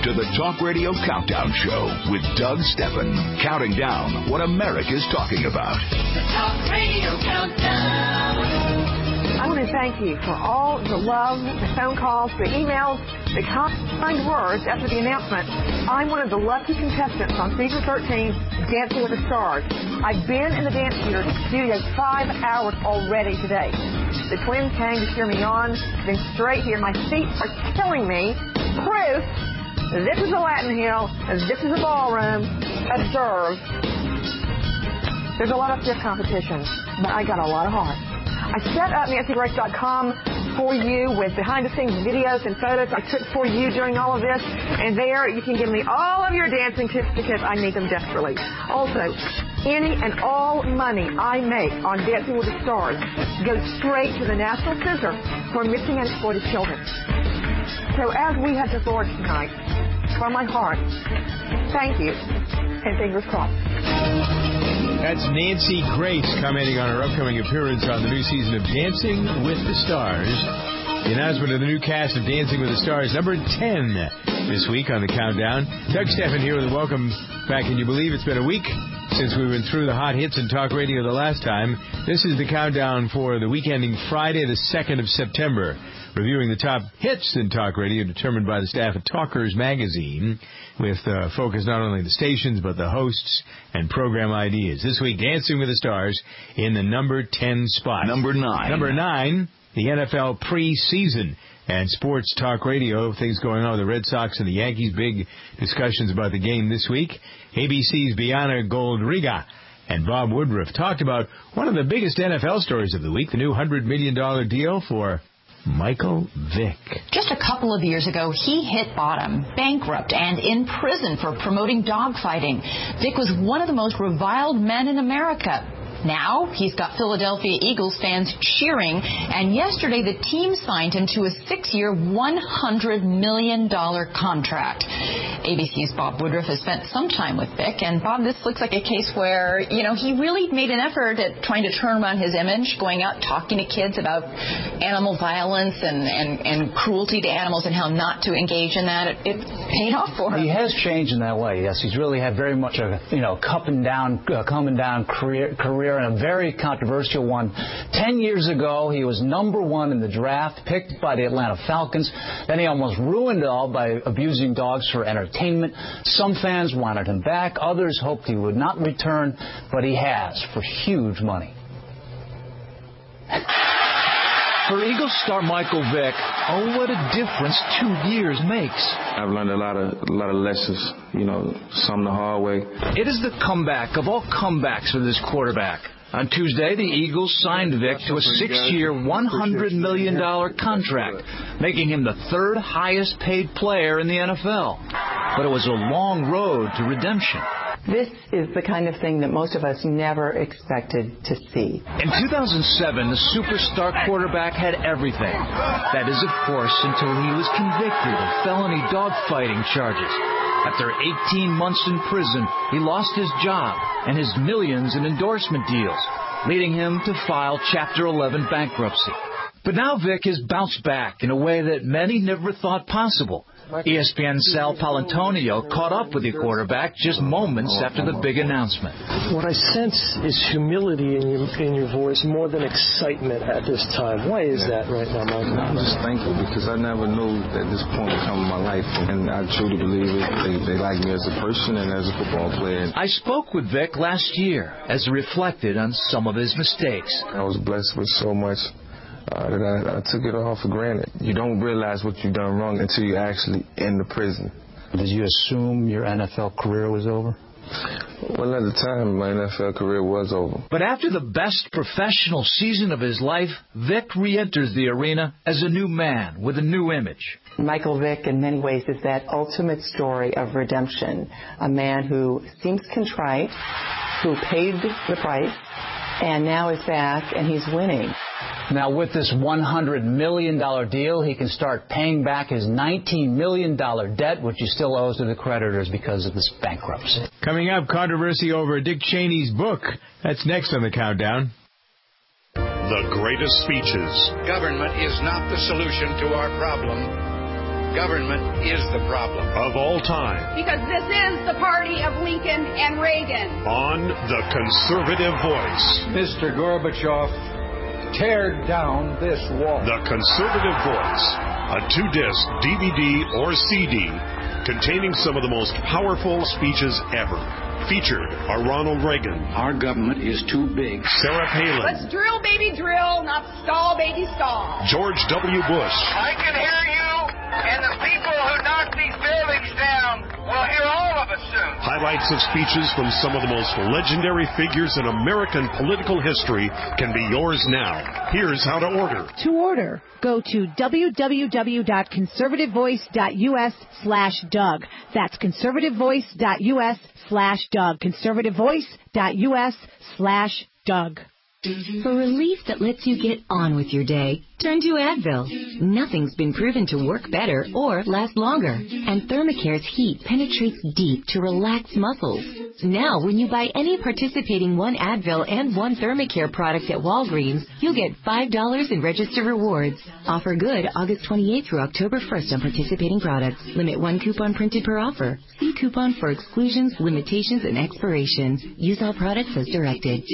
to the Talk Radio Countdown Show with Doug Stephan, counting down what America's talking about. The Talk Radio Countdown. I want to thank you for all the love, the phone calls, the emails, the kind words after the announcement. I'm one of the lucky contestants on season 13, Dancing with the Stars. I've been in the dance studio 5 hours already today. The twins came to cheer me on. Been straight here. My feet are killing me. Proof. This is a Latin Hill. This is a ballroom. Observe. There's a lot of stiff competition, but I got a lot of heart. I set up NancyGrace.com for you with behind-the-scenes videos and photos I took for you during all of this. And there you can give me all of your dancing tips because I need them desperately. Also, any and all money I make on Dancing with the Stars goes straight to the National Center for Missing and Exploited Children. So as we head to Florida tonight, from my heart, thank you, and fingers crossed. That's Nancy Grace commenting on her upcoming appearance on the new season of Dancing with the Stars. The announcement of the new cast of Dancing with the Stars, number 10 this week on the countdown. Doug Stephan here with a welcome back. Can you believe it's been a week since we went through the hot hits in talk radio the last time? This is the countdown for the week ending Friday, the 2nd of September. Reviewing the top hits in talk radio determined by the staff at Talkers Magazine, with focus not only the stations but the hosts and program ideas. This week, Dancing with the Stars in the number 10 spot. Number 9. Number 9, the NFL preseason and sports talk radio. Things going on with the Red Sox and the Yankees. Big discussions about the game this week. ABC's Bianna Goldriga and Bob Woodruff talked about one of the biggest NFL stories of the week, the new $100 million deal for Michael Vick. Just a couple of years ago, he hit bottom, bankrupt, and in prison for promoting dogfighting. Vick was one of the most reviled men in America. Now, he's got Philadelphia Eagles fans cheering, and yesterday the team signed him to a 6-year, $100 million contract. ABC's Bob Woodruff has spent some time with Vick, and Bob, this looks like a case where, he really made an effort at trying to turn around his image, going out talking to kids about animal violence and cruelty to animals and how not to engage in that. It paid off for him. He has changed in that way, yes. He's really had very much a, coming down career, and a very controversial one. 10 years ago, he was number 1 in the draft, picked by the Atlanta Falcons. Then he almost ruined it all by abusing dogs for entertainment. Some fans wanted him back. Others hoped he would not return, but he has, for huge money. For Eagles star Michael Vick, oh, what a difference 2 years makes. I've learned a lot of lessons, some the hard way. It is the comeback of all comebacks for this quarterback. On Tuesday, the Eagles signed Vick to a 6-year, $100 million contract, making him the 3rd highest paid player in the NFL. But it was a long road to redemption. This is the kind of thing that most of us never expected to see. In 2007, the superstar quarterback had everything. That is, of course, until he was convicted of felony dogfighting charges. After 18 months in prison, he lost his job and his millions in endorsement deals, leading him to file Chapter 11 bankruptcy. But now Vick has bounced back in a way that many never thought possible. ESPN's Sal Palantonio caught up with the quarterback just moments after the big announcement. What I sense is humility in your voice more than excitement at this time. Why is that right now, Michael? I'm just thankful because I never knew that this point would come in my life, and I truly believe it. They like me as a person and as a football player. I spoke with Vick last year as he reflected on some of his mistakes. I was blessed with so much that I took it all for granted. You don't realize what you've done wrong until you're actually in the prison. Did you assume your NFL career was over? Well, at the time, my NFL career was over. But after the best professional season of his life, Vick re-enters the arena as a new man with a new image. Michael Vick, in many ways, is that ultimate story of redemption. A man who seems contrite, who paid the price, and now is back, and he's winning. Now, with this $100 million deal, he can start paying back his $19 million debt, which he still owes to the creditors because of this bankruptcy. Coming up, controversy over Dick Cheney's book. That's next on the countdown. The greatest speeches. Government is not the solution to our problem. government is the problem. Of all time. Because this is the party of Lincoln and Reagan. On The Conservative Voice. Mr. Gorbachev, tear down this wall. The Conservative Voice. A 2-disc DVD or CD containing some of the most powerful speeches ever. Featured are Ronald Reagan. Our government is too big. Sarah Palin. Let's drill, baby, drill, not stall, baby, stall. George W. Bush. I can hear you, and the people who knock these buildings down will hear all of us soon. Highlights of speeches from some of the most legendary figures in American political history can be yours now. Here's how to order. To order, go to www.conservativevoice.us/Doug. That's conservativevoice.us/Doug. conservativevoice.us/Doug. For relief that lets you get on with your day, turn to Advil. Nothing's been proven to work better or last longer. And Thermacare's heat penetrates deep to relax muscles. Now, when you buy any participating one Advil and one Thermacare product at Walgreens, you'll get $5 in registered rewards. Offer good August 28th through October 1st on participating products. Limit 1 coupon printed per offer. See coupon for exclusions, limitations, and expirations. Use all products as directed.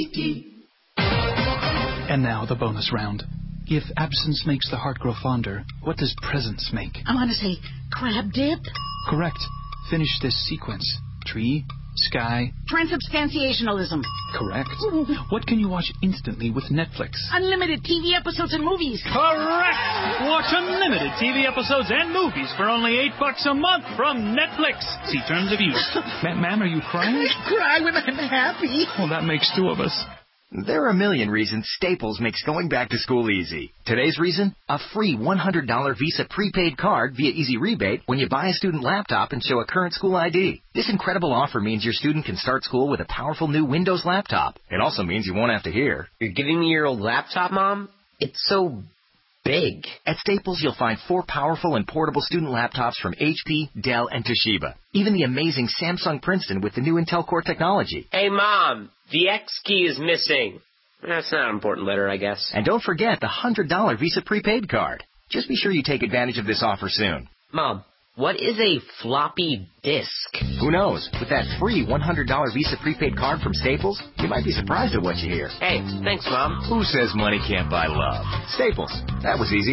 And now the bonus round. If absence makes the heart grow fonder, what does presence make? I want to say crab dip. Correct. Finish this sequence. Tree, sky. Transubstantiationalism. Correct. What can you watch instantly with Netflix? Unlimited TV episodes and movies. Correct. Watch unlimited TV episodes and movies for only $8 a month from Netflix. See terms of use. Ma'am, are you crying? I cry when I'm happy. Well, that makes 2 of us. There are a million reasons Staples makes going back to school easy. Today's reason? A free $100 Visa prepaid card via Easy Rebate when you buy a student laptop and show a current school ID. This incredible offer means your student can start school with a powerful new Windows laptop. It also means you won't have to hear, "You're giving me your old laptop, Mom? It's so big." At Staples, you'll find 4 powerful and portable student laptops from HP, Dell, and Toshiba. Even the amazing Samsung Princeton with the new Intel Core technology. Hey, Mom, the X key is missing. That's not an important letter, I guess. And don't forget the $100 Visa prepaid card. Just be sure you take advantage of this offer soon. Mom, what is a floppy disk? Who knows? With that free $100 Visa prepaid card from Staples, you might be surprised at what you hear. Hey, thanks, Mom. Who says money can't buy love? Staples. That was easy.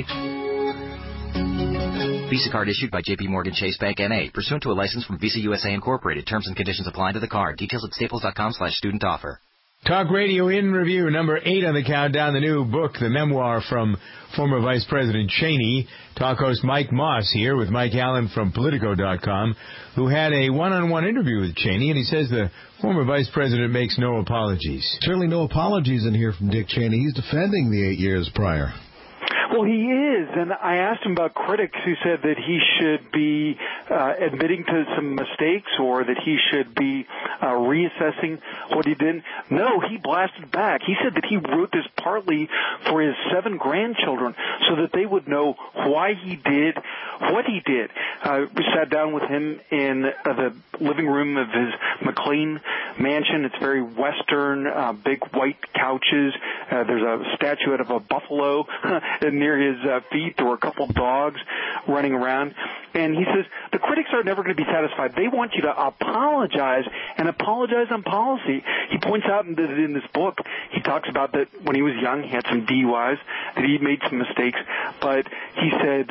Visa card issued by J.P. Morgan Chase Bank N.A. Pursuant to a license from Visa USA Incorporated. Terms and conditions apply to the card. Details at staples.com/student offer. Talk Radio in Review, number 8 on the countdown, the new book, the memoir from former Vice President Cheney. Talk host Mike Moss here with Mike Allen from Politico.com, who had a one-on-one interview with Cheney, and he says the former Vice President makes no apologies. Certainly no apologies in here from Dick Cheney. He's defending the 8 years prior. Well, he is, and I asked him about critics who said that he should be admitting to some mistakes or that he should be reassessing what he did. No, he blasted back. He said that he wrote this partly for his 7 grandchildren so that they would know why he did what he did. We sat down with him in the living room of his McLean mansion. It's very Western, big white couches. There's a statuette of a buffalo near his feet. There were a couple dogs running around. And he says, the critics are never going to be satisfied. They want you to apologize and apologize on policy. He points out in this book, he talks about that when he was young, he had some DUIs, that he made some mistakes. But he said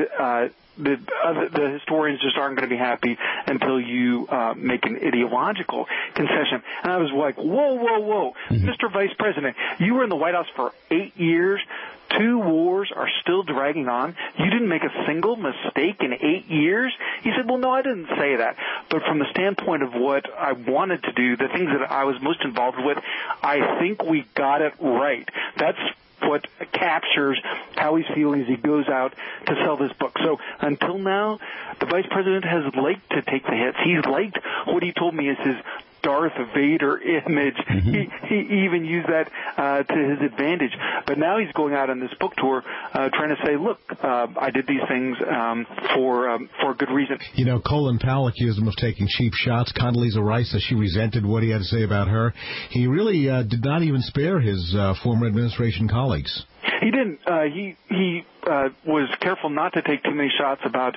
the historians just aren't going to be happy until you make an ideological concession. And I was like, whoa. Mm-hmm. Mr. Vice President, you were in the White House for 8 years. 2 wars are still dragging on. You didn't make a single mistake in 8 years? He said, well, no, I didn't say that. But from the standpoint of what I wanted to do, the things that I was most involved with, I think we got it right. That's what captures how he's feeling as he goes out to sell this book. So until now, the Vice President has liked to take the hits. He's liked what he told me is his Darth Vader image. Mm-hmm. He even used that to his advantage. But now he's going out on this book tour trying to say, look, I did these things for a good reason. You know, Colin Powell accused him of taking cheap shots. Condoleezza Rice says she resented what he had to say about her. He really did not even spare his former administration colleagues. He didn't. He was careful not to take too many shots about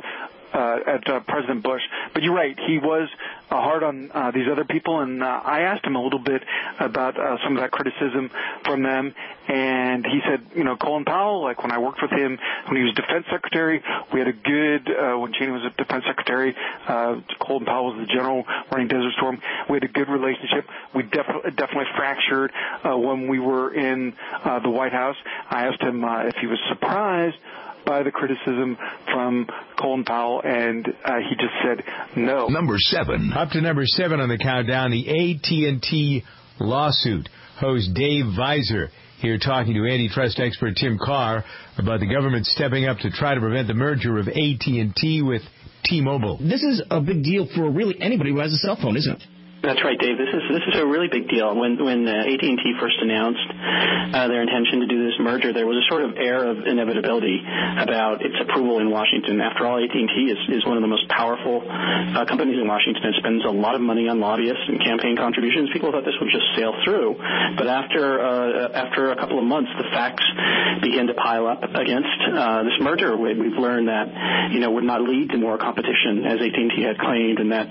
at President Bush. But you're right, he was hard on these other people, and I asked him a little bit about some of that criticism from them, and he said, Colin Powell, like when I worked with him when he was Defense Secretary, we had a good, when Cheney was a Defense Secretary, Colin Powell was the general running Desert Storm, we had a good relationship. We definitely fractured when we were in the White House. I asked him if he was surprised by the criticism from Colin Powell, and he just said no. Number 7. Up to number 7 on the countdown, the AT&T lawsuit. Host Dave Weiser here talking to antitrust expert Tim Carr about the government stepping up to try to prevent the merger of AT&T with T-Mobile. This is a big deal for really anybody who has a cell phone, isn't it? That's right, Dave. This is a really big deal. When AT&T first announced their intention to do this merger, there was a sort of air of inevitability about its approval in Washington. After all, AT&T is one of the most powerful companies in Washington. It spends a lot of money on lobbyists and campaign contributions. People thought this would just sail through, but after a couple of months, the facts began to pile up against this merger. We've learned that would not lead to more competition, as AT&T had claimed, and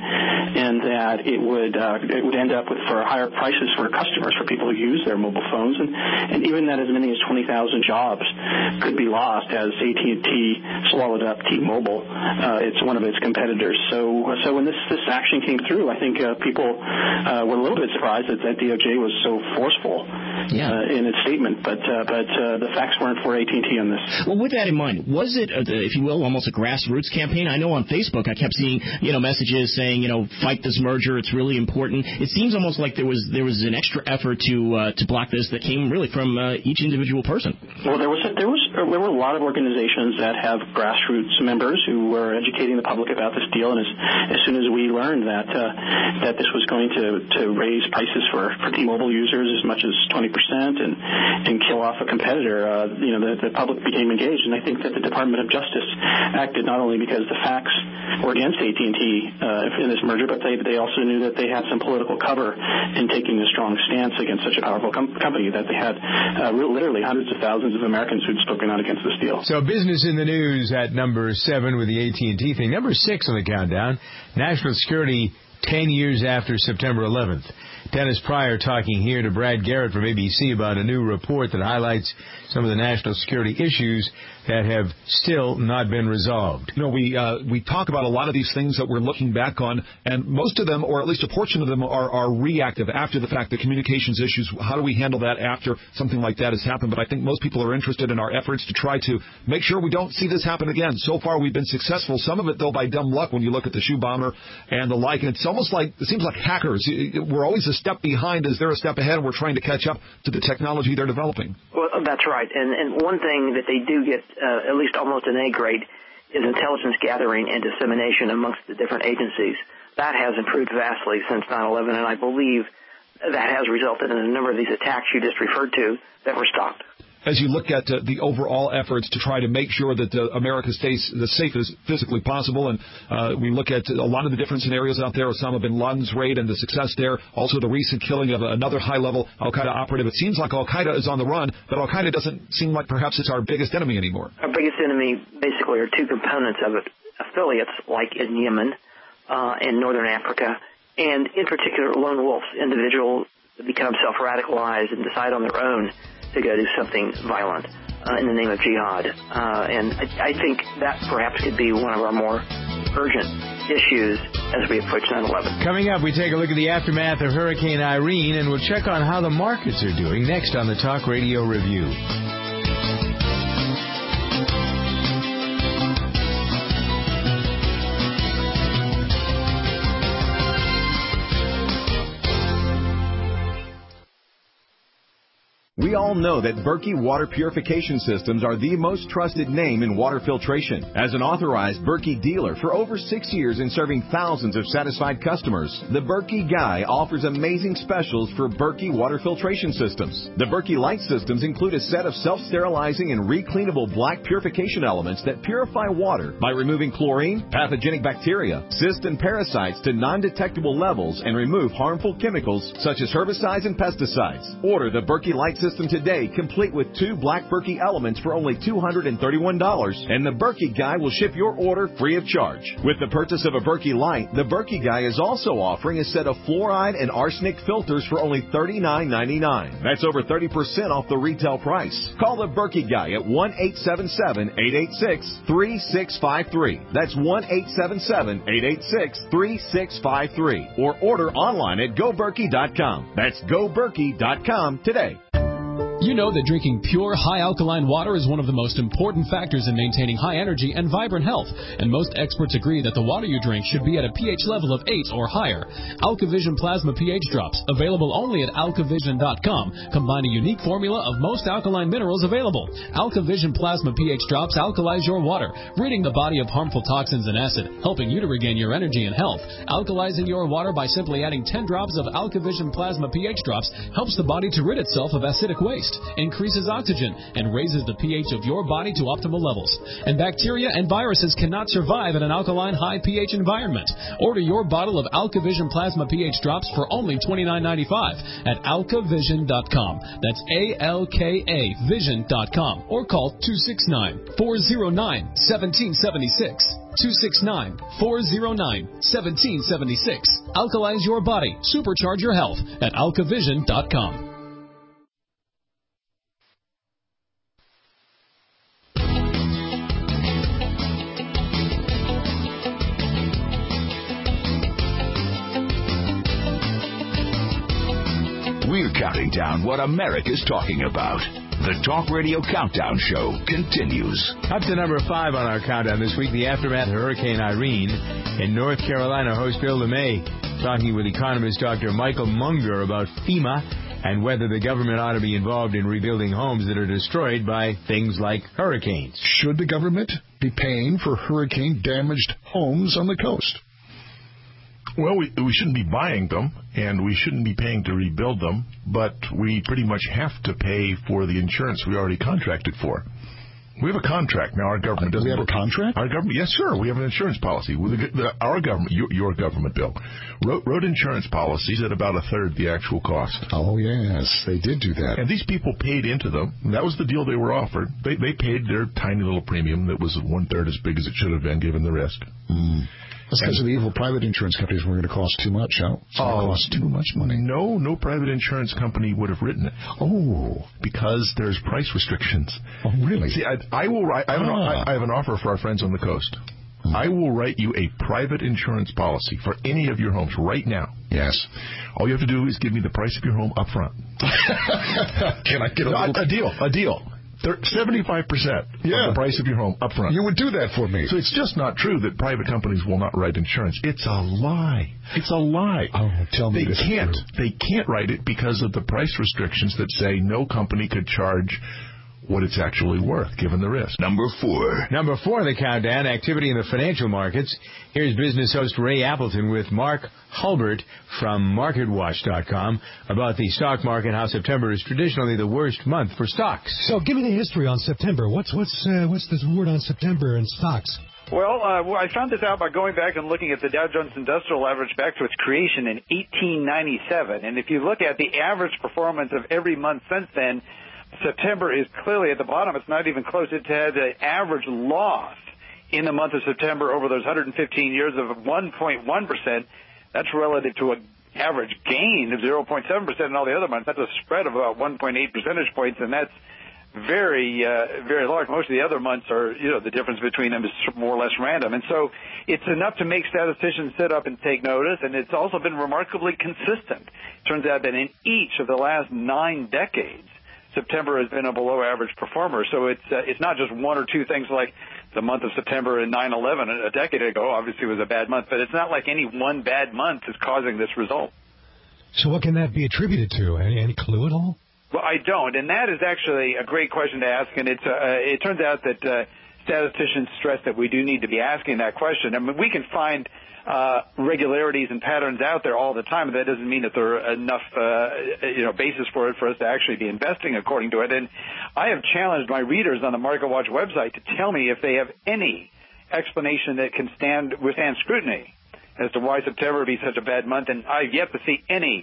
that it would end up for higher prices for customers, for people who use their mobile phones, and even that as many as 20,000 jobs could be lost as AT&T swallowed up T-Mobile. It's one of its competitors. So when this action came through, I think people were a little bit surprised that DOJ was so forceful in its statement, but the facts weren't for AT&T on this. Well, with that in mind, was it, if you will, almost a grassroots campaign? I know on Facebook I kept seeing messages saying fight this merger, it's really important. It seems almost like there was an extra effort to block this that came really from each individual person. Well, there were a lot of organizations that have grassroots members who were educating the public about this deal, and as soon as we learned that this was going to raise prices for T-Mobile users as much as 20% and kill off a competitor, the public became engaged, and I think that the Department of Justice acted not only because the facts were against AT&T in this merger, but they also knew that they had some political cover in taking a strong stance against such a powerful company, that they had literally hundreds of thousands of Americans who'd spoken out against this deal. So business in the news at number 7 with the AT&T thing. Number 6 on the countdown, national security 10 years after September 11th. Dennis Pryor talking here to Brad Garrett from ABC about a new report that highlights some of the national security issues that have still not been resolved. We talk about a lot of these things that we're looking back on, and most of them, or at least a portion of them, are reactive after the fact. The communications issues, how do we handle that after something like that has happened? But I think most people are interested in our efforts to try to make sure we don't see this happen again. So far, we've been successful. Some of it, though, by dumb luck when you look at the shoe bomber and the like. And it's almost like, it seems like hackers. We're always a step behind. Is there a step ahead? And we're trying to catch up to the technology they're developing. Well, that's right. And one thing that they do get at least almost an A grade is intelligence gathering and dissemination amongst the different agencies. That has improved vastly since 9/11, and I believe that has resulted in a number of these attacks you just referred to that were stopped. As you look at the overall efforts to try to make sure that America stays as safe as physically possible, and we look at a lot of the different scenarios out there, Osama bin Laden's raid and the success there, also the recent killing of another high-level al-Qaeda operative. It seems like al-Qaeda is on the run, but al-Qaeda doesn't seem like perhaps it's our biggest enemy anymore. Our biggest enemy basically are two components of it. Affiliates like in Yemen and Northern Africa, and in particular lone wolves, individuals that become self-radicalized and decide on their own to go do something violent in the name of jihad. And I think that perhaps could be one of our more urgent issues as we approach 9/11. Coming up, we take a look at the aftermath of Hurricane Irene, and we'll check on how the markets are doing next on the Talk Radio Review. We all know that Berkey Water Purification Systems are the most trusted name in water filtration. As an authorized Berkey dealer for over 6 years and serving thousands of satisfied customers, the Berkey Guy offers amazing specials for Berkey Water Filtration Systems. The Berkey Light Systems include a set of self-sterilizing and recleanable black purification elements that purify water by removing chlorine, pathogenic bacteria, cysts, and parasites to non-detectable levels and remove harmful chemicals such as herbicides and pesticides. Order the Berkey Light Systems system today, complete with 2 Black Berkey elements for only $231, and the Berkey Guy will ship your order free of charge. With the purchase of a Berkey Light, the Berkey Guy is also offering a set of fluoride and arsenic filters for only $39.99. That's over 30% off the retail price. Call the Berkey Guy at 1-877-886-3653. That's 1-877-886-3653. Or order online at GoBerkey.com. That's GoBerkey.com today. You know that drinking pure, high-alkaline water is one of the most important factors in maintaining high energy and vibrant health, and most experts agree that the water you drink should be at a pH level of 8 or higher. AlkaVision Plasma pH Drops, available only at alkavision.com, combine a unique formula of most alkaline minerals available. AlkaVision Plasma pH Drops alkalize your water, ridding the body of harmful toxins and acid, helping you to regain your energy and health. Alkalizing your water by simply adding 10 drops of AlkaVision Plasma pH Drops helps the body to rid itself of acidic waste, increases oxygen, and raises the pH of your body to optimal levels. And bacteria and viruses cannot survive in an alkaline high pH environment. Order your bottle of AlkaVision Plasma pH Drops for only $29.95 at alkavision.com. That's ALKA Vision.com, or call 269-409-1776. 269-409-1776. Alkalize your body. Supercharge your health at alkavision.com. We're counting down what America's talking about. The Talk Radio Countdown Show continues. Up to number 5 on our countdown this week, the aftermath of Hurricane Irene. In North Carolina, host Bill LeMay talking with economist Dr. Michael Munger about FEMA and whether the government ought to be involved in rebuilding homes that are destroyed by things like hurricanes. Should the government be paying for hurricane-damaged homes on the coast? Well, we shouldn't be buying them, and we shouldn't be paying to rebuild them, but we pretty much have to pay for the insurance we already contracted for. We have a contract. Now, our government doesn't... We have a contract? Our government, yes, sir. We have an insurance policy. Our government, your government, Bill, wrote insurance policies at about a third the actual cost. Oh, yes, they did do that. And these people paid into them. That was the deal they were offered. They paid their tiny little premium that was one-third as big as it should have been given the risk. That's because of the evil private insurance companies were going to cost too much, huh? It's going to cost too much money. No private insurance company would have written it. Oh. Because there's price restrictions. Oh, really? See, I have an offer for our friends on the coast. I will write you a private insurance policy for any of your homes right now. Yes. All you have to do is give me the price of your home up front. Can I get a deal? 75% of the price of your home up front. You would do that for me. So it's just not true that private companies will not write insurance. It's a lie. It's a lie. Oh, tell me this is true. They can't write it because of the price restrictions that say no company could charge what it's actually worth, given the risk. Number 4. Number 4 in the countdown, activity in the financial markets. Here's business host Ray Appleton with Mark Hulbert from MarketWatch.com about the stock market, how September is traditionally the worst month for stocks. So give me the history on September. What's this word on September in stocks? Well, I found this out by going back and looking at the Dow Jones Industrial Average back to its creation in 1897. And if you look at the average performance of every month since then, September is clearly at the bottom. It's not even close. It had an average loss in the month of September over those 115 years of 1.1%. That's relative to an average gain of 0.7% in all the other months. That's a spread of about 1.8 percentage points, and that's very, very large. Most of the other months are, the difference between them is more or less random. And so it's enough to make statisticians sit up and take notice, and it's also been remarkably consistent. It turns out that in each of the last 9 decades, September has been a below-average performer. So it's not just one or two things like the month of September in 9/11 a decade ago. Obviously, it was a bad month, but it's not like any one bad month is causing this result. So what can that be attributed to? Any clue at all? Well, I don't, and that is actually a great question to ask, and it turns out that statisticians stress that we do need to be asking that question. I mean, we can find regularities and patterns out there all the time, but that doesn't mean that there are enough basis for it for us to actually be investing according to it. And I have challenged my readers on the MarketWatch website to tell me if they have any explanation that can withstand scrutiny as to why September would be such a bad month, and I've yet to see any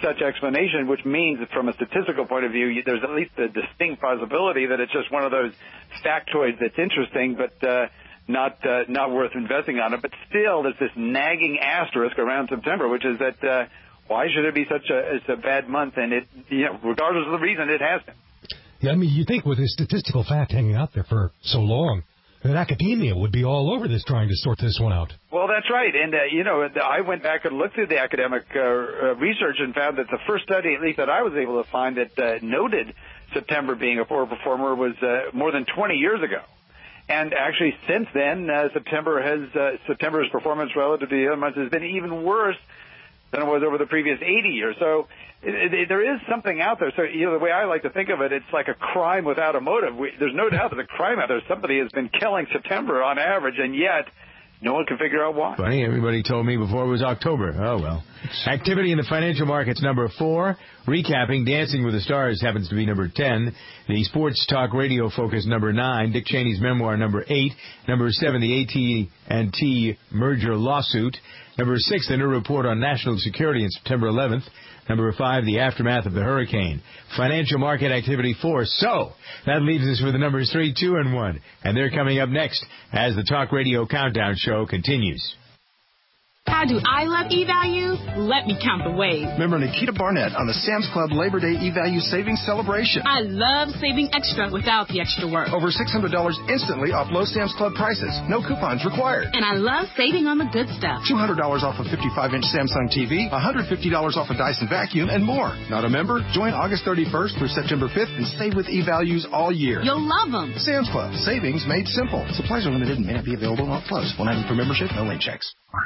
such explanation, which means that from a statistical point of view, there's at least a distinct possibility that it's just one of those factoids that's interesting, but not worth investing on it. But still, there's this nagging asterisk around September, which is that why should it be such a bad month? And it, regardless of the reason, it has been. Yeah, I mean, you think with this statistical fact hanging out there for so long, that academia would be all over this trying to sort this one out. Well, that's right. And, I went back and looked through the academic research and found that the first study, at least that I was able to find, that noted September being a poor performer was more than 20 years ago. And actually, since then, September's performance relative to the other months has been even worse than it was over the previous 80 years. So there is something out there. So, the way I like to think of it, it's like a crime without a motive. There's no doubt there's a crime out there. Somebody has been killing September on average, and yet no one can figure out why. Funny, everybody told me before it was October. Oh, well. Activity in the financial markets, number 4. Recapping, Dancing with the Stars happens to be number 10. The Sports Talk Radio Focus, number 9. Dick Cheney's memoir, number 8. Number 7, the AT&T merger lawsuit. Number 6, the new report on national security on September 11th. Number 5, the aftermath of the hurricane. Financial market activity 4. So, that leaves us with the numbers 3, 2, and 1. And they're coming up next as the Talk Radio Countdown Show continues. How do I love E-Values? Let me count the ways. Remember Nikita Barnett on the Sam's Club Labor Day E-Value Savings Celebration. I love saving extra without the extra work. Over $600 instantly off low Sam's Club prices. No coupons required. And I love saving on the good stuff. $200 off a 55-inch Samsung TV, $150 off a Dyson vacuum, and more. Not a member? Join August 31st through September 5th and save with E-Values all year. You'll love them. Sam's Club. Savings made simple. Supplies are limited and may not be available while closed. $190 per membership. No late checks.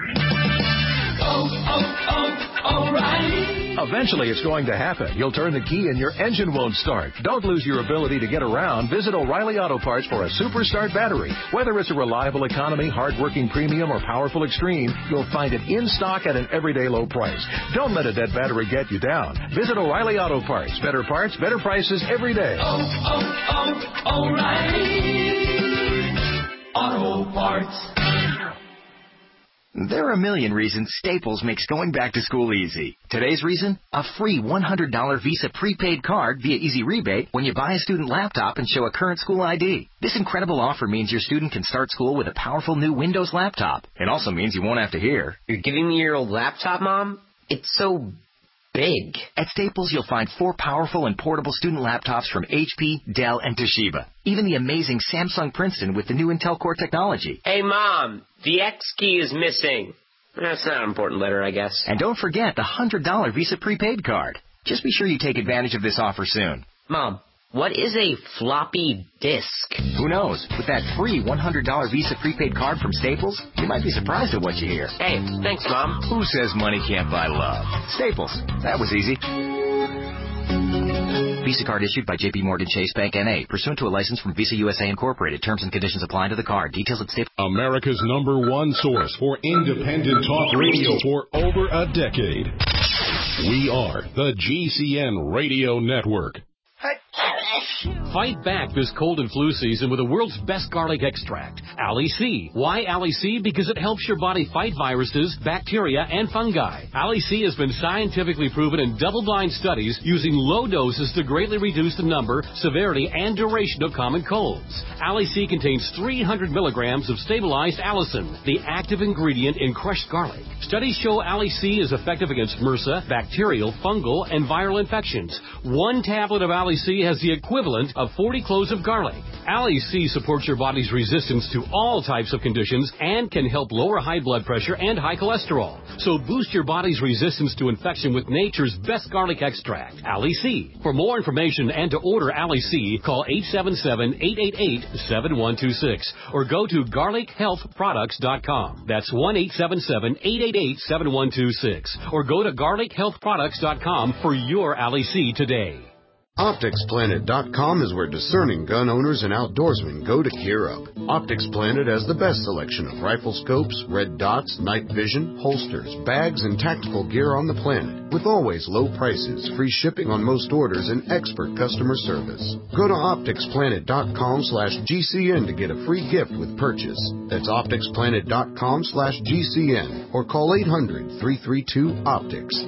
O'Reilly. Eventually, it's going to happen. You'll turn the key and your engine won't start. Don't lose your ability to get around. Visit O'Reilly Auto Parts for a Super Start battery. Whether it's a reliable economy, hard-working premium, or powerful extreme, you'll find it in stock at an everyday low price. Don't let a dead battery get you down. Visit O'Reilly Auto Parts. Better parts, better prices every day. O'Reilly Auto Parts. There are a million reasons Staples makes going back to school easy. Today's reason? A free $100 Visa prepaid card via Easy Rebate when you buy a student laptop and show a current school ID. This incredible offer means your student can start school with a powerful new Windows laptop. It also means you won't have to hear, "You're giving me your old laptop, Mom? It's so big." At Staples, you'll find 4 powerful and portable student laptops from HP, Dell, and Toshiba. Even the amazing Samsung Princeton with the new Intel Core technology. Hey, Mom, the X key is missing. That's not an important letter, I guess. And don't forget the $100 Visa prepaid card. Just be sure you take advantage of this offer soon. Mom, what is a floppy disk? Who knows? With that free $100 Visa prepaid card from Staples, you might be surprised at what you hear. Hey, thanks, Mom. Who says money can't buy love? Staples. That was easy. Visa card issued by J.P. Morgan Chase Bank N.A. Pursuant to a license from Visa USA Incorporated. Terms and conditions apply to the card. Details at Staples. America's #1 source for independent talk radio for over a decade. We are the GCN Radio Network. Fight back this cold and flu season with the world's best garlic extract, Ali C. Why Ali C? Because it helps your body fight viruses, bacteria, and fungi. Ali C has been scientifically proven in double-blind studies using low doses to greatly reduce the number, severity, and duration of common colds. Ali C contains 300 milligrams of stabilized allicin, the active ingredient in crushed garlic. Studies show Ali C is effective against MRSA, bacterial, fungal, and viral infections. 1 tablet of Ali C has the equivalent of 40 cloves of garlic. Ali C supports your body's resistance to all types of conditions and can help lower high blood pressure and high cholesterol. So boost your body's resistance to infection with nature's best garlic extract, Ali C. For more information and to order Ali C, call 877-888-7126 or go to garlichealthproducts.com. That's 1-877-888-7126 or go to garlichealthproducts.com for your Ali C today. OpticsPlanet.com is where discerning gun owners and outdoorsmen go to gear up. Optics Planet has the best selection of rifle scopes, red dots, night vision, holsters, bags, and tactical gear on the planet, with always low prices, free shipping on most orders, and expert customer service. Go to OpticsPlanet.com/GCN to get a free gift with purchase. That's OpticsPlanet.com/GCN or call 800-332-OPTICS,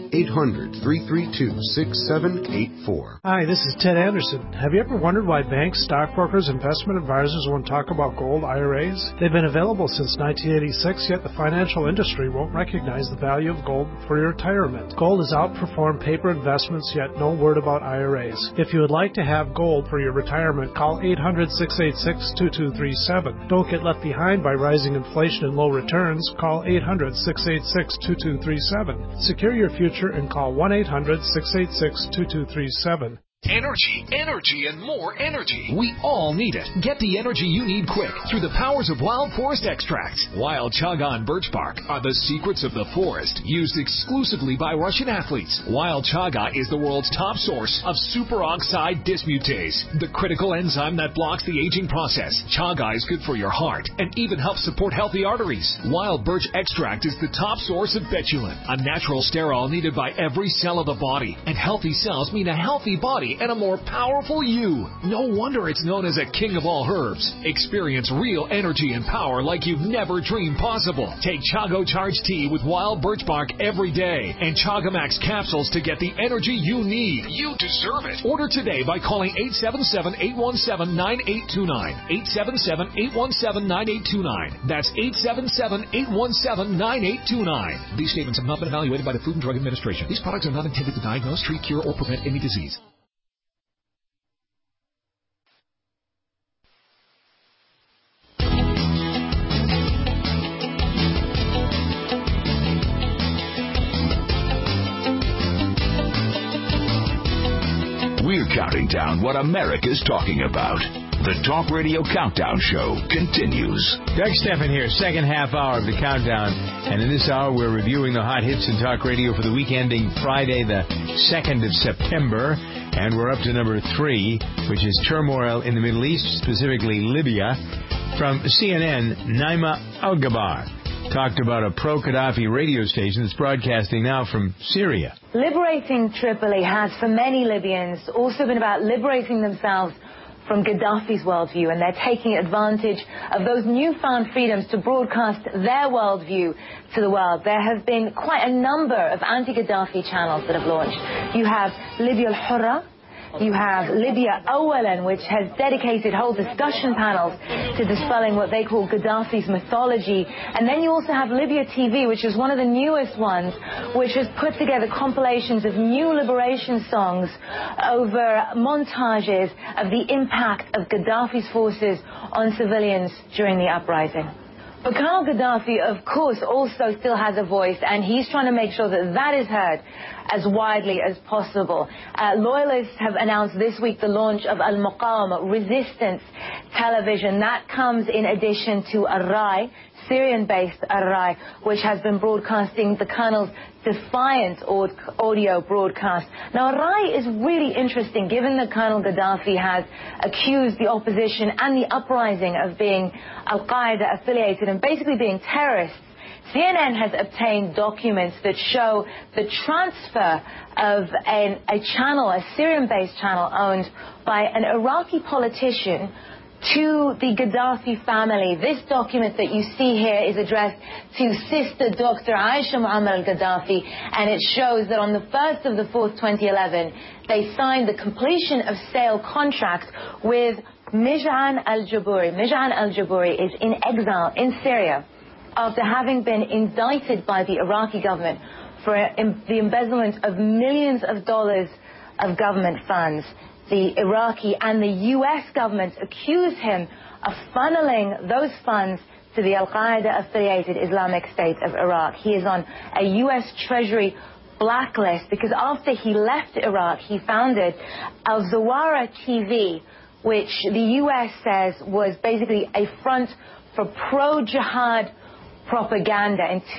800-332-6784. Hi, this is Ted Anderson. Have you ever wondered why banks, stockbrokers, investment advisors won't talk about gold IRAs? They've been available since 1986, yet the financial industry won't recognize the value of gold for your retirement. Gold has outperformed paper investments, yet no word about IRAs. If you would like to have gold for your retirement, call 800-686-2237. Don't get left behind by rising inflation and low returns. Call 800-686-2237. Secure your future and call 1-800-686-2237. Energy, energy, and more energy. We all need it. Get the energy you need quick through the powers of Wild Forest Extracts. Wild chaga and birch bark are the secrets of the forest, used exclusively by Russian athletes. Wild chaga is the world's top source of superoxide dismutase, the critical enzyme that blocks the aging process. Chaga is good for your heart and even helps support healthy arteries. Wild birch extract is the top source of betulin, a natural sterol needed by every cell of the body. And healthy cells mean a healthy body and a more powerful you. No wonder it's known as a king of all herbs. Experience real energy and power like you've never dreamed possible. Take Chago Charge Tea with wild birch bark every day and Chaga Max capsules to get the energy you need. You deserve it. Order today by calling 877-817-9829. 877-817-9829. That's 877-817-9829. These statements have not been evaluated by the Food and Drug Administration. These products are not intended to diagnose, treat, cure, or prevent any disease. We're counting down what America's talking about. The Talk Radio Countdown Show continues. Doug Steffen here, second half hour of the countdown. And in this hour, we're reviewing the hot hits in talk radio for the week ending Friday, the 2nd of September. And we're up to number 3, which is turmoil in the Middle East, specifically Libya. From CNN, Naima Al-Gabar talked about a pro-Gaddafi radio station that's broadcasting now from Syria. Liberating Tripoli has, for many Libyans, also been about liberating themselves from Gaddafi's worldview, and they're taking advantage of those newfound freedoms to broadcast their worldview to the world. There have been quite a number of anti-Gaddafi channels that have launched. You have Libya Al-Hurra, you have Libya Awalan, which has dedicated whole discussion panels to dispelling what they call Gaddafi's mythology. And then you also have Libya TV, which is one of the newest ones, which has put together compilations of new liberation songs over montages of the impact of Gaddafi's forces on civilians during the uprising. But Colonel Gaddafi, of course, also still has a voice, and he's trying to make sure that that is heard as widely as possible. Loyalists have announced this week the launch of Al-Muqawama, resistance television. That comes in addition to Ar-Rai, Syrian-based Ar-Rai, which has been broadcasting the Colonel's defiant audio broadcast. Now, Ar-Rai is really interesting, given that Colonel Gaddafi has accused the opposition and the uprising of being Al-Qaeda affiliated and basically being terrorists. CNN has obtained documents that show the transfer of a channel, a Syrian-based channel owned by an Iraqi politician to the Gaddafi family. This document that you see here is addressed to Sister Dr. Aisha Muammar al-Gaddafi, and it shows that on the 1st of the 4th, 2011, they signed the completion of sale contract with Mij'an al-Jabouri. Mij'an al-Jabouri is in exile in Syria after having been indicted by the Iraqi government for the embezzlement of millions of dollars of government funds. The Iraqi and the U.S. government accuse him of funneling those funds to the Al-Qaeda-affiliated Islamic State of Iraq. He is on a U.S. Treasury blacklist because after he left Iraq, he founded Al-Zawara TV, which the U.S. says was basically a front for pro-jihad propaganda. In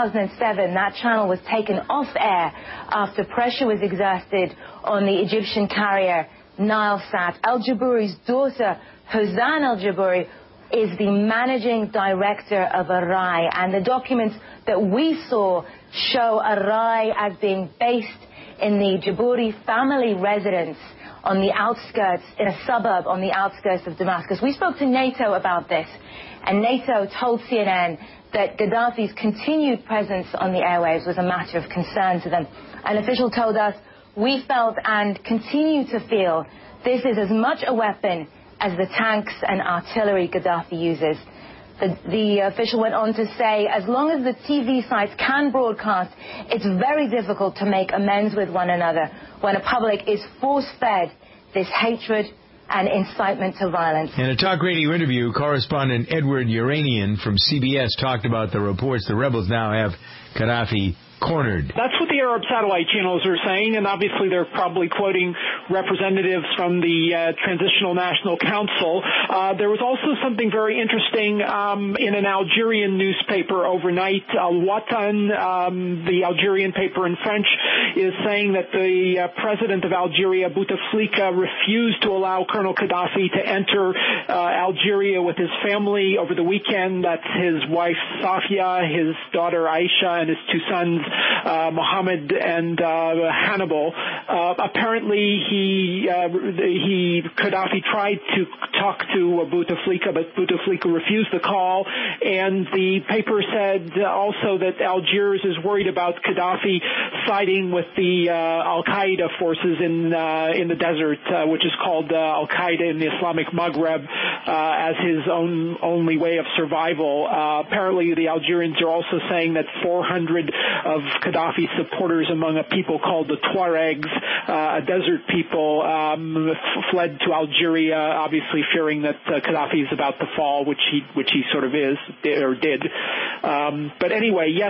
2007, that channel was taken off air after pressure was exerted on the Egyptian carrier Nilesat. Al-Jabouri's daughter, Hosan Al-Jabouri, is the managing director of Arai, and the documents that we saw show Arai as being based in the Jabouri family residence on the outskirts, in a suburb on the outskirts of Damascus. We spoke to NATO about this, and NATO told CNN that Gaddafi's continued presence on the airwaves was a matter of concern to them. An official told us, we felt and continue to feel this is as much a weapon as the tanks and artillery Gaddafi uses. The official went on to say, as long as the TV sites can broadcast, it's very difficult to make amends with one another when a public is force-fed this hatred and incitement to violence. In a talk radio interview, correspondent Edward Uranian from CBS talked about the reports the rebels now have Gaddafi cornered. That's what the Arab satellite channels are saying, and obviously they're probably quoting representatives from the Transitional National Council. There was also something very interesting in an Algerian newspaper overnight. Al-Watan, the Algerian paper in French, is saying that the president of Algeria, Bouteflika, refused to allow Colonel Gaddafi to enter Algeria with his family over the weekend. That's his wife, Safia, his daughter, Aisha, and his two sons, Mohammed and Hannibal. Apparently, Gaddafi tried to talk to Bouteflika, but Bouteflika refused the call. And the paper said also that Algiers is worried about Gaddafi siding with the Al-Qaeda forces in the desert, which is called Al-Qaeda in the Islamic Maghreb, as his only way of survival. Apparently, the Algerians are also saying that 400 of Gaddafi's supporters among a people called the Tuaregs, a desert people, fled to Algeria, obviously fearing that Gaddafi is about to fall, which he sort of is, or did. But anyway, yes,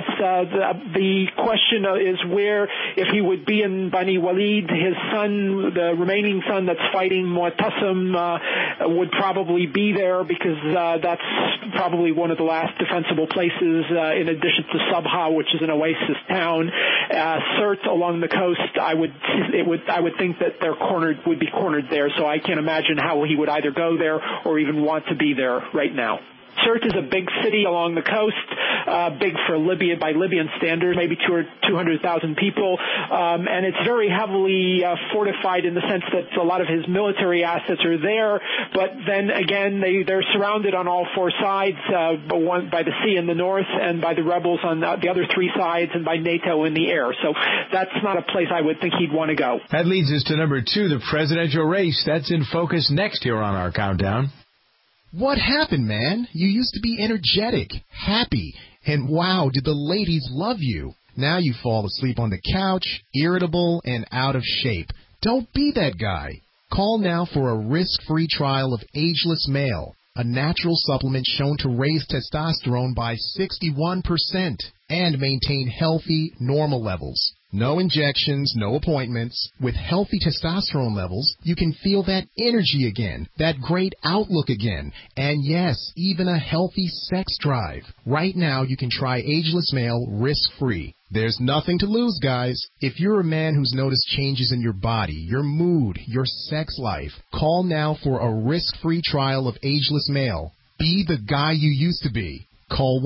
the question is where, if he would be in Bani Walid, his son, the remaining son that's fighting, Mu'tasim, would probably be there, because that's probably one of the last defensible places, in addition to Sabha, which is an oasis town. Sirte along the coast, I would think that would be cornered there, so I can't imagine how he would either go there or even want to be there right now. Sirte is a big city along the coast, big for Libya by Libyan standards, maybe 200,000 people, and it's very heavily fortified in the sense that a lot of his military assets are there, but then again they're surrounded on all four sides, by the sea in the north and by the rebels on the other three sides and by NATO in the air. So that's not a place I would think he'd want to go. That leads us to number 2, the presidential race. That's in focus next here on our countdown. What happened, man? You used to be energetic, happy, and wow, did the ladies love you. Now you fall asleep on the couch, irritable and out of shape. Don't be that guy. Call now for a risk-free trial of Ageless Male, a natural supplement shown to raise testosterone by 61% and maintain healthy, normal levels. No injections, no appointments. With healthy testosterone levels, you can feel that energy again, that great outlook again, and yes, even a healthy sex drive. Right now, you can try Ageless Male risk-free. There's nothing to lose, guys. If you're a man who's noticed changes in your body, your mood, your sex life, call now for a risk-free trial of Ageless Male. Be the guy you used to be. Call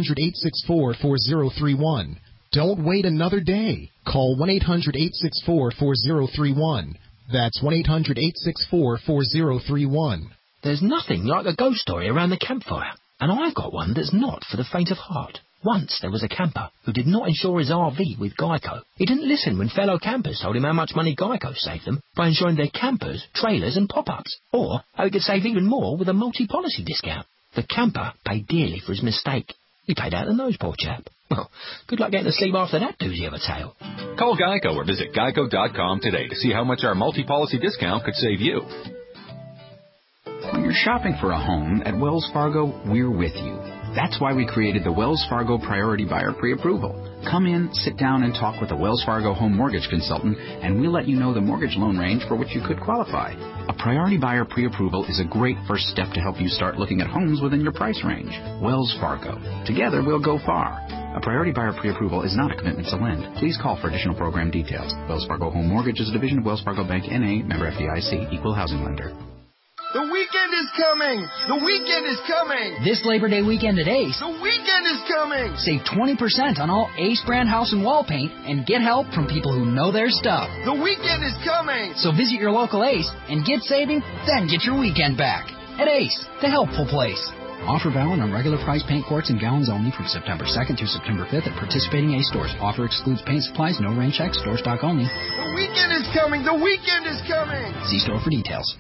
1-800-864-4031. Don't wait another day. Call 1-800-864-4031. That's 1-800-864-4031. There's nothing like a ghost story around the campfire, and I've got one that's not for the faint of heart. Once there was a camper who did not insure his RV with Geico. He didn't listen when fellow campers told him how much money Geico saved them by insuring their campers, trailers and pop-ups, or how he could save even more with a multi-policy discount. The camper paid dearly for his mistake. He paid out the nose, poor chap. Well, good luck getting to sleep after that doozy of a tale. Call Geico or visit geico.com today to see how much our multi-policy discount could save you. When you're shopping for a home, at Wells Fargo, we're with you. That's why we created the Wells Fargo Priority Buyer Pre-Approval. Come in, sit down, and talk with a Wells Fargo home mortgage consultant, and we'll let you know the mortgage loan range for which you could qualify. A Priority Buyer Pre-Approval is a great first step to help you start looking at homes within your price range. Wells Fargo. Together, we'll go far. A priority buyer pre-approval is not a commitment to lend. Please call for additional program details. Wells Fargo Home Mortgage is a division of Wells Fargo Bank N.A., member FDIC, equal housing lender. The weekend is coming! The weekend is coming! This Labor Day weekend at Ace, The weekend is coming! save 20% on all Ace brand house and wall paint and get help from people who know their stuff. The weekend is coming! So visit your local Ace and get saving, then get your weekend back. At Ace, the helpful place. Offer valid on regular price paint quarts and gallons only from September 2nd through September 5th at participating Ace stores. Offer excludes paint supplies, no rain checks, store stock only. The weekend is coming! The weekend is coming! See store for details.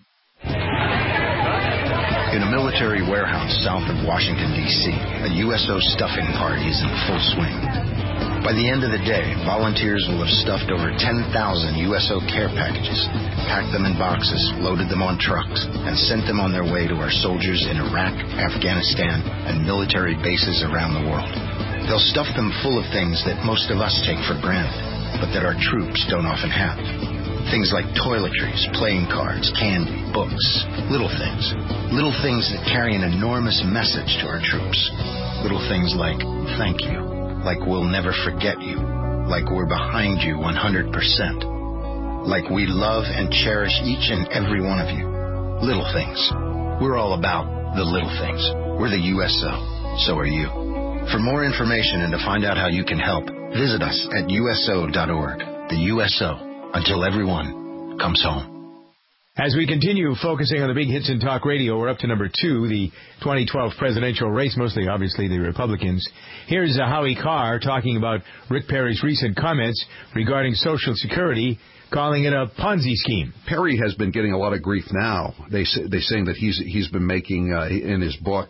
In a military warehouse south of Washington, D.C., a USO stuffing party is in full swing. By the end of the day, volunteers will have stuffed over 10,000 USO care packages, packed them in boxes, loaded them on trucks, and sent them on their way to our soldiers in Iraq, Afghanistan, and military bases around the world. They'll stuff them full of things that most of us take for granted, but that our troops don't often have. Things like toiletries, playing cards, candy, books, little things. Little things that carry an enormous message to our troops. Little things like, thank you, like we'll never forget you, like we're behind you 100%, like we love and cherish each and every one of you. Little things. We're all about the little things. We're the USO. So are you. For more information and to find out how you can help, visit us at USO.org. The USO. Until everyone comes home. As we continue focusing on the big hits in talk radio, we're up to number 2, the 2012 presidential race, mostly, obviously, the Republicans. Here's Howie Carr talking about Rick Perry's recent comments regarding Social Security, calling it a Ponzi scheme. Perry has been getting a lot of grief now. They're saying that he's been making in his book.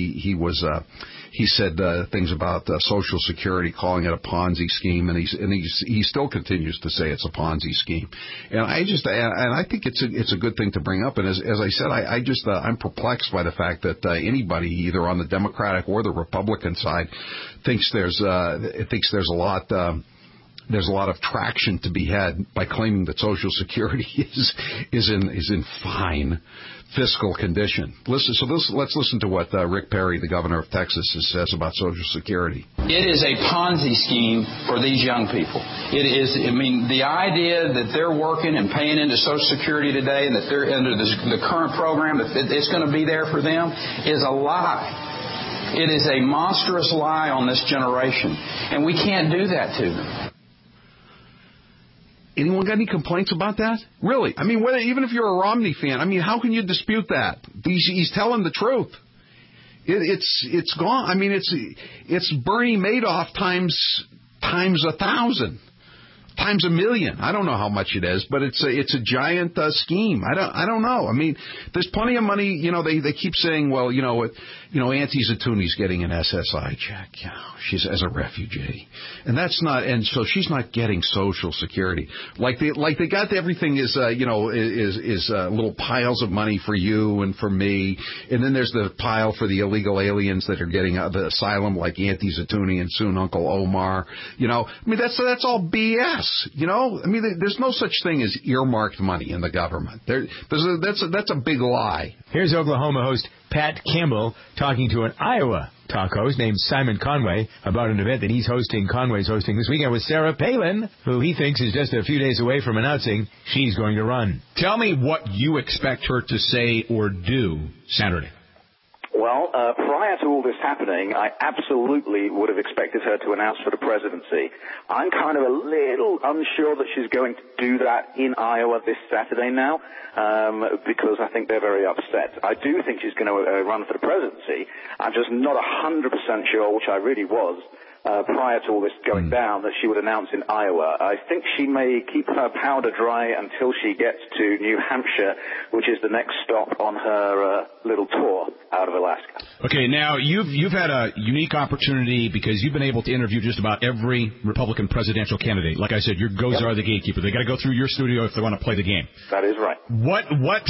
He said things about Social Security, calling it a Ponzi scheme, and he still continues to say it's a Ponzi scheme. And I think it's a good thing to bring up. And as I said, I'm perplexed by the fact that anybody, either on the Democratic or the Republican side, thinks there's a lot. There's a lot of traction to be had by claiming that Social Security is in fine fiscal condition. Let's listen to what Rick Perry, the governor of Texas, says about Social Security. It is a Ponzi scheme for these young people. It is. I mean, the idea that they're working and paying into Social Security today, and that they're under the current program, that it's going to be there for them, is a lie. It is a monstrous lie on this generation, and we can't do that to them. Anyone got any complaints about that? Really? I mean, even if you're a Romney fan, I mean, how can you dispute that? He's telling the truth. It's gone. I mean, it's Bernie Madoff times 1,000. Times 1,000,000. I don't know how much it is, but it's a giant scheme. I don't know. I mean, there's plenty of money. You know, they keep saying, well, Auntie Zatuni's getting an SSI check. You know, she's as a refugee, and that's not. And so she's not getting Social Security. Like they got everything is little piles of money for you and for me, and then there's the pile for the illegal aliens that are getting out of the asylum, like Auntie Zatuni and soon Uncle Omar. You know, I mean that's all BS. You know, I mean, there's no such thing as earmarked money in the government. That's a big lie. Here's Oklahoma host Pat Campbell talking to an Iowa talk host named Simon Conway about an event that Conway's hosting this weekend with Sarah Palin, who he thinks is just a few days away from announcing she's going to run. Tell me what you expect her to say or do Saturday. Well, prior to all this happening, I absolutely would have expected her to announce for the presidency. I'm kind of a little unsure that she's going to do that in Iowa this Saturday now, because I think they're very upset. I do think she's going to run for the presidency. I'm just not 100% sure, which I really was, prior to all this going down, that she would announce in Iowa. I think she may keep her powder dry until she gets to New Hampshire, which is the next stop on her little tour out of Alaska. Okay, now you've had a unique opportunity because you've been able to interview just about every Republican presidential candidate. Like I said, your goes are the gatekeeper. They got to go through your studio if they want to play the game. That is right. What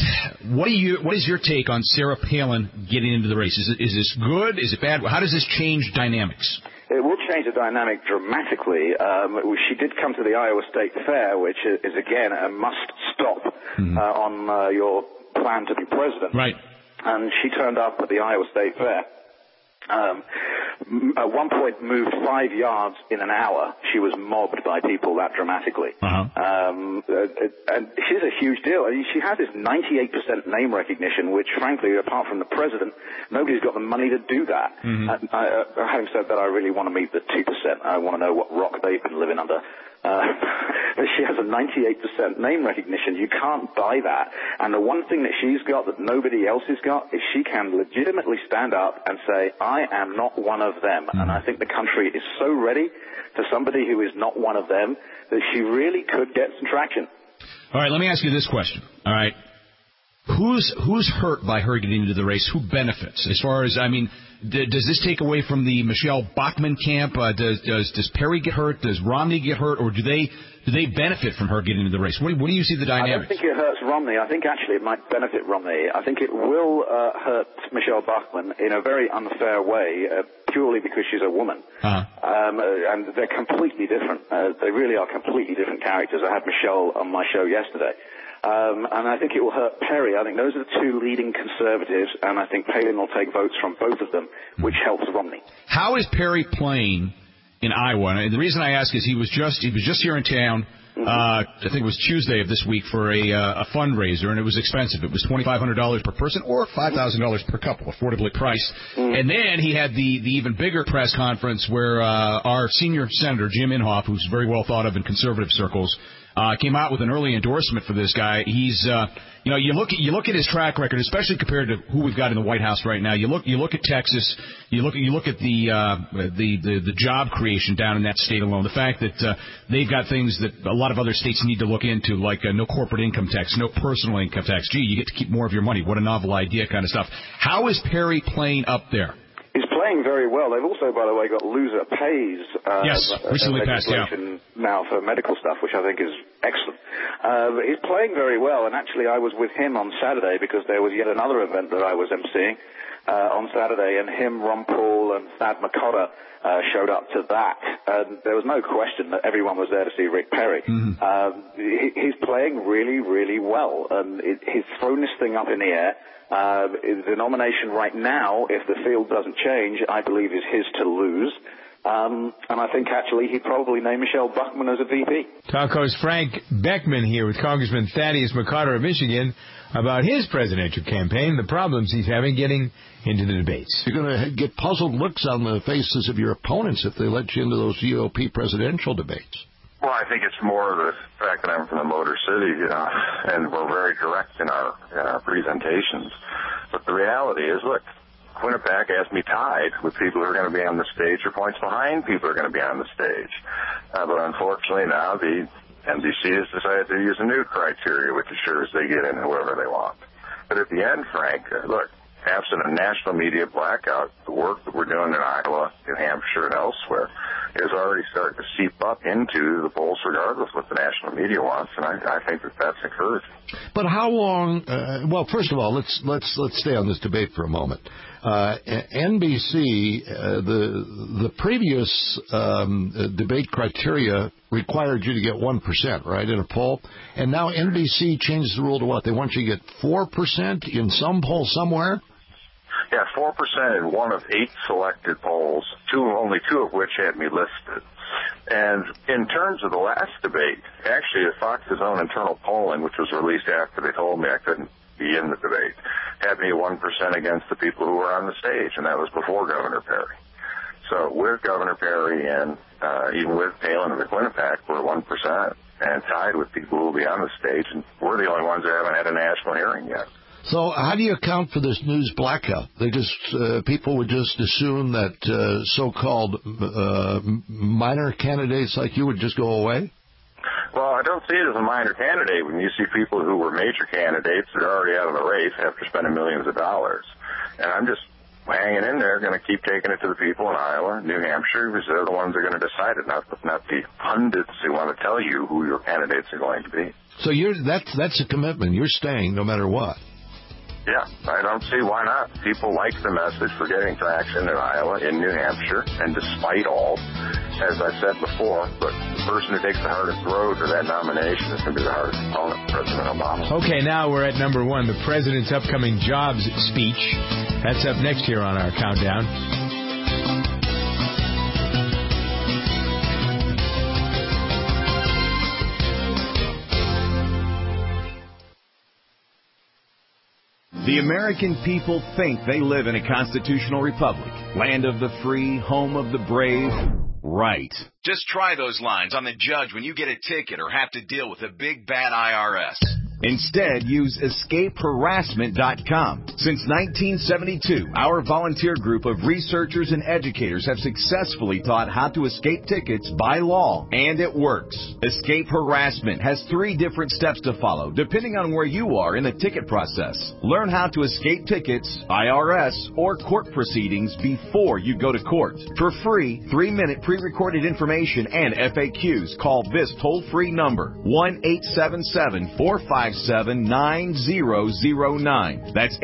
is your take on Sarah Palin getting into the race? Is this good? Is it bad? How does this change dynamics? It will change the dynamic dramatically. She did come to the Iowa State Fair, which is again, a must-stop on your plan to be president. Right. And she turned up at the Iowa State Fair. at one point moved 5 yards in an hour. She was mobbed by people that dramatically. And she's a huge deal. I mean, she has this 98% name recognition, which, frankly, apart from the president, nobody's got the money to do that. Having said that, I really want to meet the 2%. I want to know what rock they've been living under. But she has a 98% name recognition. You can't buy that. And the one thing that she's got that nobody else has got is she can legitimately stand up and say, I am not one of them. And I think the country is so ready for somebody who is not one of them that she really could get some traction. All right, let me ask you this question. All right. Who's hurt by her getting into the race? Who benefits? As far as, I mean, does this take away from the Michelle Bachmann camp? Does Perry get hurt? Does Romney get hurt? Or do they benefit from her getting into the race? What do you see the dynamics? I don't think it hurts Romney. I think actually it might benefit Romney. I think it will hurt Michelle Bachmann in a very unfair way, purely because she's a woman. And they're completely different. They really are completely different characters. I had Michelle on my show yesterday. And I think it will hurt Perry. I think those are the two leading conservatives, and I think Palin will take votes from both of them, which helps Romney. How is Perry playing in Iowa? And the reason I ask is he was just here in town. I think it was Tuesday of this week for a fundraiser, and it was expensive. It was $2,500 per person or $5,000 per couple, affordably priced. And then he had the even bigger press conference where our senior senator, Jim Inhofe, who's very well thought of in conservative circles, came out with an early endorsement for this guy. He's, you look at his track record, especially compared to who we've got in the White House right now. You look at Texas. You look at the job creation down in that state alone. The fact that they've got things that a lot of other states need to look into, like no corporate income tax, no personal income tax. Gee, you get to keep more of your money. What a novel idea, kind of stuff. How is Perry playing up there? He's playing very well. They've also, by the way, got loser pays recently passed, now for medical stuff, which I think is excellent. But he's playing very well, and actually I was with him on Saturday because there was yet another event that I was emceeing on Saturday, and him, Ron Paul, and Thad McCotter showed up to that. And there was no question that everyone was there to see Rick Perry. He's playing really, really well, and he's thrown this thing up in the air. The nomination right now, if the field doesn't change, I believe is his to lose. And I think actually he'd probably name Michelle Bachmann as a VP. Talk host Frank Beckman here with Congressman Thaddeus McCotter of Michigan about his presidential campaign, the problems he's having getting into the debates. You're going to get puzzled looks on the faces of your opponents if they let you into those GOP presidential debates. Well, I think it's more the fact that I'm from the Motor City, and we're very direct in our presentations. But the reality is, look, Quinnipiac has me tied with people who are going to be on the stage or points behind people who are going to be on the stage. But unfortunately now the NBC has decided to use a new criteria, which assures they get in whoever they want. But at the end, Frank, look, absent a national media blackout, the work that we're doing in Iowa, New Hampshire, and elsewhere is already starting to seep up into the polls, regardless of what the national media wants, and I think that that's encouraging. But how long? Well, first of all, let's stay on this debate for a moment. NBC, the previous debate criteria required you to get 1%, right, in a poll, and now NBC changed the rule to what? They want you to get 4% in some poll somewhere. Yeah, 4% in one of 8 selected polls, only two of which had me listed. And in terms of the last debate, actually, Fox's own internal polling, which was released after they told me I couldn't be in the debate, had me 1% against the people who were on the stage, and that was before Governor Perry. So with Governor Perry and even with Palin and the Quinnipiac, we're 1% and tied with people who will be on the stage, and we're the only ones that haven't had a national hearing yet. So how do you account for this news blackout? They people would just assume that so-called minor candidates like you would just go away? Well, I don't see it as a minor candidate when you see people who were major candidates that are already out of the race after spending millions of dollars. And I'm just hanging in there, going to keep taking it to the people in Iowa, New Hampshire, because they're the ones that are going to decide it, not the pundits who want to tell you who your candidates are going to be. So that's a commitment. You're staying no matter what. Yeah, I don't see why not. People like the message for getting traction in Iowa, in New Hampshire, and despite all, as I said before, look, the person who takes the hardest road to that nomination is going to be the hardest opponent, President Obama. Okay, now we're at number 1, the president's upcoming jobs speech. That's up next here on our countdown. The American people think they live in a constitutional republic, land of the free, home of the brave. Right. Just try those lines on the judge when you get a ticket or have to deal with a big bad IRS. Instead, use escapeharassment.com. Since 1972, our volunteer group of researchers and educators have successfully taught how to escape tickets by law, and it works. Escape Harassment has 3 different steps to follow, depending on where you are in the ticket process. Learn how to escape tickets, IRS, or court proceedings before you go to court. For free, 3-minute pre-recorded information and FAQs, call this toll-free number, 1-877-457-9009. That's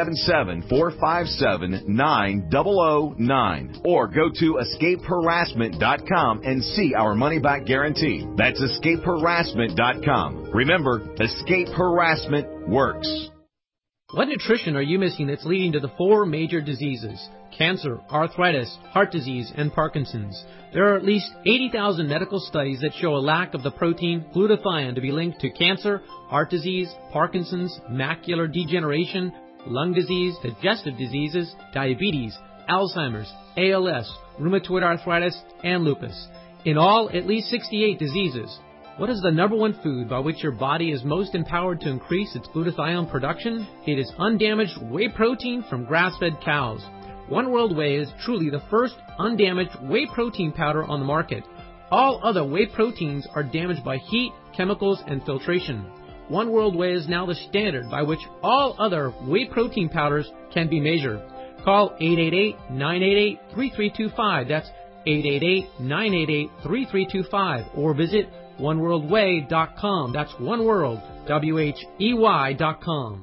877-457-9009. Or go to escapeharassment.com and see our money-back guarantee. That's escapeharassment.com. Remember, Escape Harassment works. What nutrition are you missing that's leading to the 4 major diseases? Cancer, arthritis, heart disease, and Parkinson's. There are at least 80,000 medical studies that show a lack of the protein glutathione to be linked to cancer, heart disease, Parkinson's, macular degeneration, lung disease, digestive diseases, diabetes, Alzheimer's, ALS, rheumatoid arthritis, and lupus. In all, at least 68 diseases. What is the number 1 food by which your body is most empowered to increase its glutathione production? It is undamaged whey protein from grass-fed cows. One World Whey is truly the first undamaged whey protein powder on the market. All other whey proteins are damaged by heat, chemicals, and filtration. One World Whey is now the standard by which all other whey protein powders can be measured. Call 888-988-3325. That's 888-988-3325. Or visit oneworldwhey.com. That's oneworld, WHEY.com.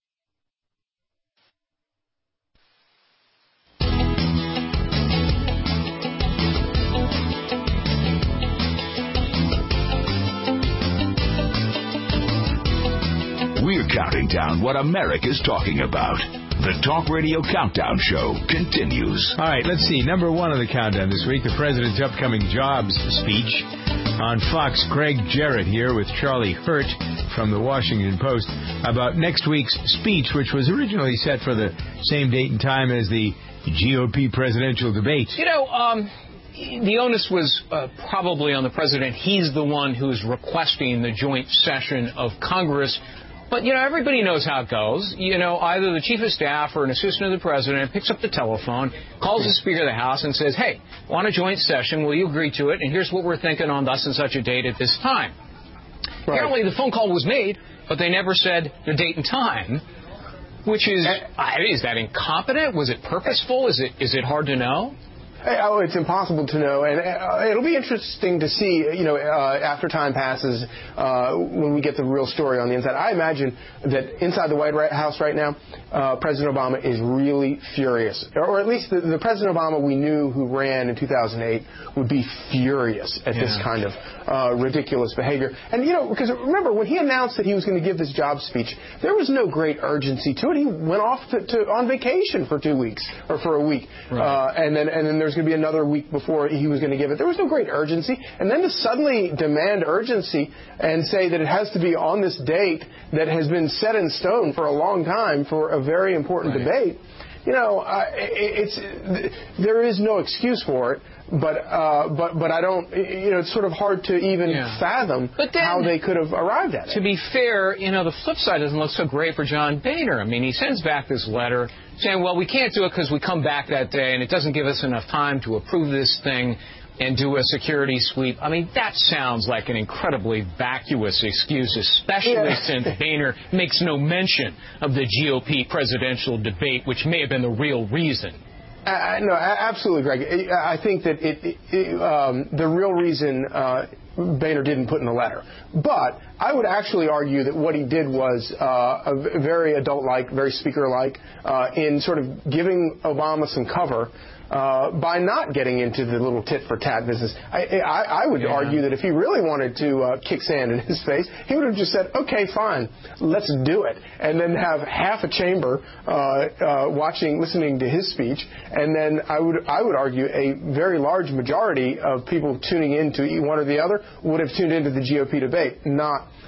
We're counting down what America's talking about. The Talk Radio Countdown Show continues. All right, let's see. Number 1 on the countdown this week, the president's upcoming jobs speech. On Fox, Greg Jarrett here with Charlie Hurt from the Washington Post about next week's speech, which was originally set for the same date and time as the GOP presidential debate. You know, the onus was probably on the president. He's the one who's requesting the joint session of Congress. But, you know, everybody knows how it goes. You know, either the chief of staff or an assistant of the president picks up the telephone, calls the Speaker of the House and says, hey, want a joint session? Will you agree to it? And here's what we're thinking on thus and such a date at this time. Right. Apparently the phone call was made, but they never said the date and time, which is that incompetent? Was it purposeful? Is it hard to know? Oh, it's impossible to know, and it'll be interesting to see, after time passes, when we get the real story on the inside. I imagine that inside the White House right now, President Obama is really furious, or at least the President Obama we knew who ran in 2008 would be furious at this kind of ridiculous behavior. And, because remember, when he announced that he was going to give this job speech, there was no great urgency to it. He went off on vacation for 2 weeks, or for a week, and then there's going to be another week before he was going to give it. There was no great urgency. And then to suddenly demand urgency and say that it has to be on this date that has been set in stone for a long time for a very important debate, there is no excuse for it. But I don't, it's sort of hard to even fathom how they could have arrived at it. To be fair, the flip side doesn't look so great for John Boehner. I mean, he sends back this letter saying, well, we can't do it because we come back that day and it doesn't give us enough time to approve this thing and do a security sweep. I mean, that sounds like an incredibly vacuous excuse, especially since Boehner makes no mention of the GOP presidential debate, which may have been the real reason. No, absolutely, Greg. I think that the real reason Boehner didn't put in the letter. But I would actually argue that what he did was very adult-like, very speaker-like, in sort of giving Obama some cover by not getting into the little tit-for-tat business. I would argue that if he really wanted to kick sand in his face, he would have just said, okay, fine, let's do it, and then have half a chamber listening to his speech, and then I would argue a very large majority of people tuning in to one or the other would have tuned into the GOP debate, not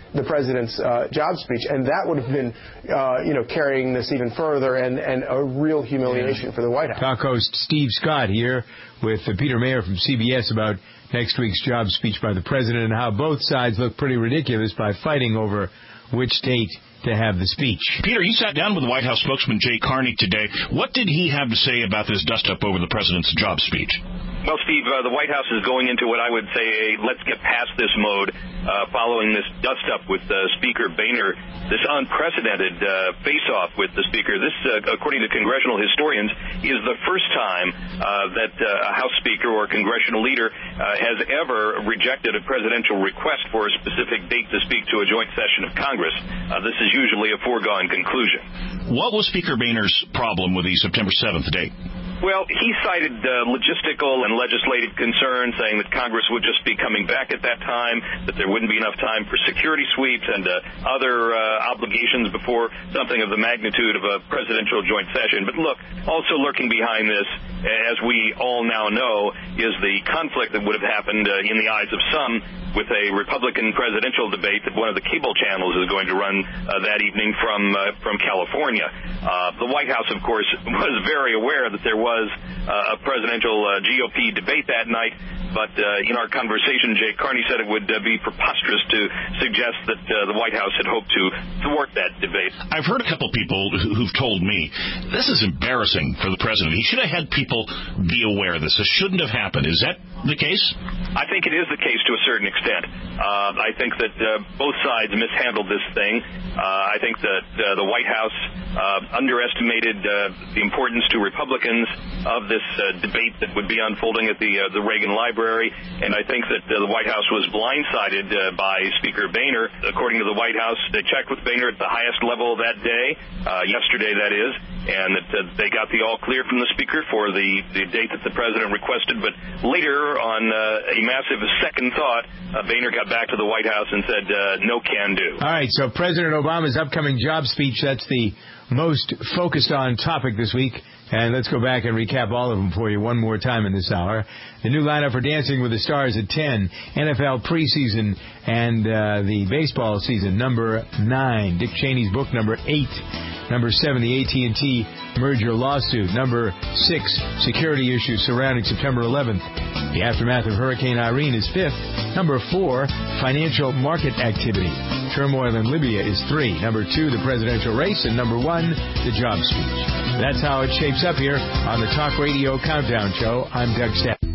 the president's job speech, and that would have been, carrying this even further and a real humiliation for the White House. Talk host Steve Scott here with Peter Mayer from CBS about next week's job speech by the president and how both sides look pretty ridiculous by fighting over which date to have the speech. Peter, you sat down with the White House spokesman Jay Carney today. What did he have to say about this dust-up over the president's job speech? Well, Steve, the White House is going into what I would say a let's get past this mode following this dust-up with Speaker Boehner, this unprecedented face-off with the Speaker. This, according to congressional historians, is the first time that a House Speaker or congressional leader has ever rejected a presidential request for a specific date to speak to a joint session of Congress. This is usually a foregone conclusion. What was Speaker Boehner's problem with the September 7th date? Well, he cited logistical and legislative concerns, saying that Congress would just be coming back at that time, that there wouldn't be enough time for security sweeps and other obligations before something of the magnitude of a presidential joint session. But look, also lurking behind this, as we all now know, is the conflict that would have happened in the eyes of some with a Republican presidential debate that one of the cable channels is going to run that evening from California. The White House, of course, was very aware that there was a presidential GOP debate that night, but in our conversation, Jay Carney said it would be preposterous to suggest that the White House had hoped to thwart that debate. I've heard a couple people who've told me this is embarrassing for the president. He should have had people be aware of this. This shouldn't have happened. Is that the case? I think it is the case to a certain extent. I think that both sides mishandled this thing. I think that the White House underestimated the importance to Republicans of this debate that would be unfolding at the Reagan Library, and I think that the White House was blindsided by Speaker Boehner. According to the White House, they checked with Boehner at the highest level that day, yesterday that is, and that they got the all clear from the Speaker for the date that the President requested, but later on a massive second thought, Boehner got back to the White House and said, no can do. All right, so President Obama's upcoming job speech, that's the most focused on topic this week. And let's go back and recap all of them for you one more time in this hour. The new lineup for Dancing with the Stars at 10, NFL preseason and the baseball season, number 9. Dick Cheney's book, number 8. Number 7, the AT&T merger lawsuit. Number 6, security issues surrounding September 11th. The aftermath of Hurricane Irene is 5th. Number 4, financial market activity. Turmoil in Libya is 3. Number 2, the presidential race. And number 1, the job speech. That's how it shapes up here on the Talk Radio Countdown Show. I'm Doug Staff.